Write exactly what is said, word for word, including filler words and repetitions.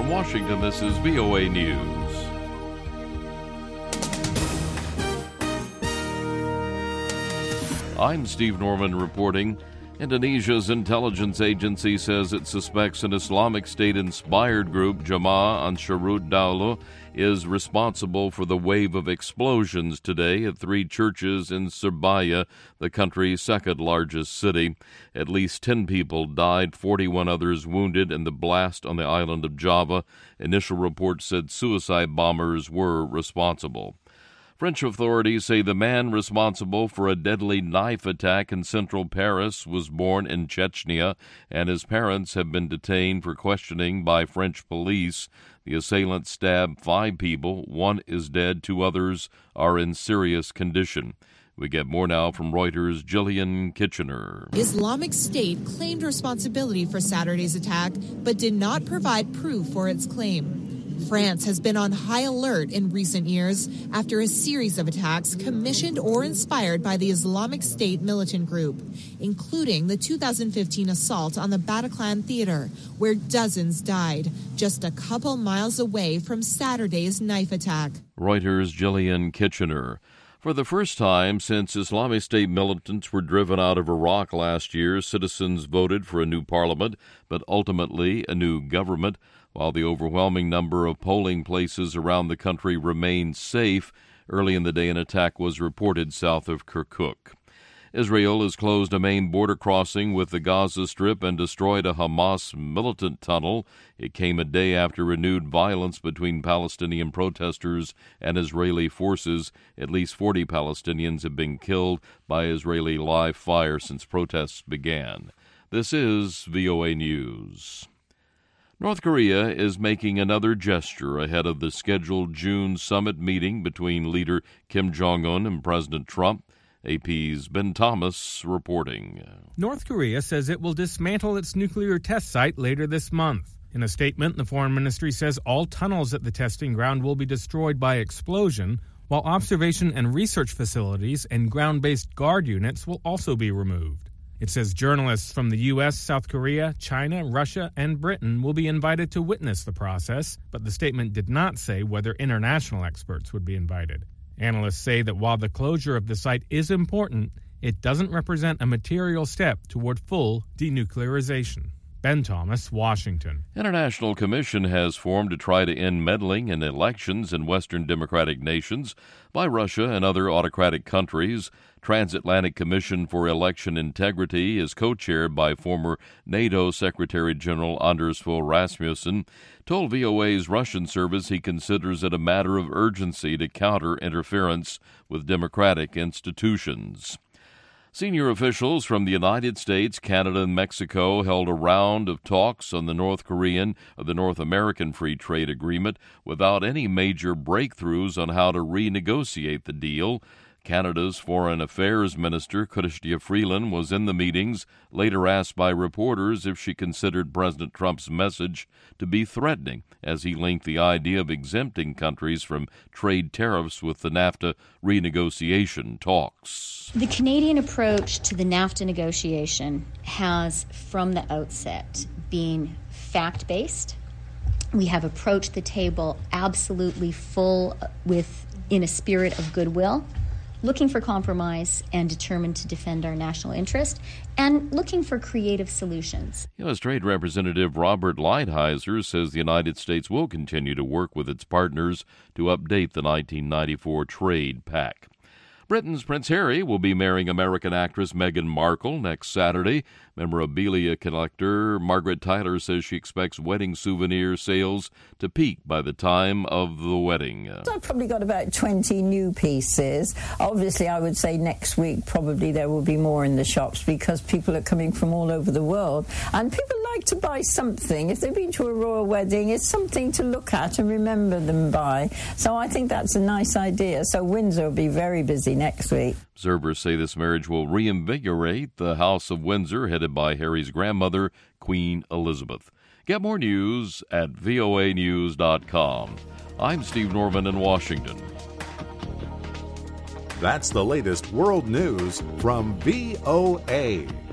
From Washington, this is V O A News. I'm Steve Norman reporting. Indonesia's intelligence agency says it suspects an Islamic State-inspired group, Jamaah Ansharut Daulah, is responsible for the wave of explosions today at three churches in Surabaya, the country's second-largest city. At least ten people died, forty-one others wounded in the blast on the island of Java. Initial reports said suicide bombers were responsible. French authorities say the man responsible for a deadly knife attack in central Paris was born in Chechnya, and his parents have been detained for questioning by French police. The assailant stabbed five people. One is dead. Two others are in serious condition. We get more now from Reuters' Gillian Kitchener. Islamic State claimed responsibility for Saturday's attack, but did not provide proof for its claim. France has been on high alert in recent years after a series of attacks commissioned or inspired by the Islamic State militant group, including the two thousand fifteen assault on the Bataclan Theater, where dozens died, just a couple miles away from Saturday's knife attack. Reuters' Gillian Kitchener. For the first time since Islamic State militants were driven out of Iraq last year, citizens voted for a new parliament, but ultimately a new government. While the overwhelming number of polling places around the country remained safe, early in the day an attack was reported south of Kirkuk. Israel has closed a main border crossing with the Gaza Strip and destroyed a Hamas militant tunnel. It came a day after renewed violence between Palestinian protesters and Israeli forces. At least forty Palestinians have been killed by Israeli live fire since protests began. This is V O A News. North Korea is making another gesture ahead of the scheduled June summit meeting between leader Kim Jong-un and President Trump. A P's Ben Thomas reporting. North Korea says it will dismantle its nuclear test site later this month. In a statement, the foreign ministry says all tunnels at the testing ground will be destroyed by explosion, while observation and research facilities and ground-based guard units will also be removed. It says journalists from the U S, South Korea, China, Russia, and Britain will be invited to witness the process, but the statement did not say whether international experts would be invited. Analysts say that while the closure of the site is important, it doesn't represent a material step toward full denuclearization. Ben Thomas, Washington. International Commission has formed to try to end meddling in elections in Western democratic nations by Russia and other autocratic countries. Transatlantic Commission for Election Integrity is co-chaired by former NATO Secretary General Anders Fogh Rasmussen, told V O A's Russian service he considers it a matter of urgency to counter interference with democratic institutions. Senior officials from the United States, Canada, and Mexico held a round of talks on the North Korean or the North American Free Trade Agreement without any major breakthroughs on how to renegotiate the deal. Canada's Foreign Affairs Minister, Chrystia Freeland, was in the meetings, later asked by reporters if she considered President Trump's message to be threatening, as he linked the idea of exempting countries from trade tariffs with the NAFTA renegotiation talks. The Canadian approach to the NAFTA negotiation has, from the outset, been fact-based. We have approached the table absolutely full with, in a spirit of goodwill, looking for compromise and determined to defend our national interest, and looking for creative solutions. U S. Trade Representative Robert Lighthizer says the United States will continue to work with its partners to update the nineteen ninety-four Trade Pact. Britain's Prince Harry will be marrying American actress Meghan Markle next Saturday. Memorabilia collector Margaret Tyler says she expects wedding souvenir sales to peak by the time of the wedding. I've probably got about twenty new pieces. Obviously, I would say next week probably there will be more in the shops because people are coming from all over the world. And people like to buy something. If they've been to a royal wedding, it's something to look at and remember them by. So I think that's a nice idea. So Windsor will be very busy next week. Observers say this marriage will reinvigorate the House of Windsor, headed by Harry's grandmother, Queen Elizabeth. Get more news at V O A news dot com. I'm Steve Norman in Washington. That's the latest world news from V O A.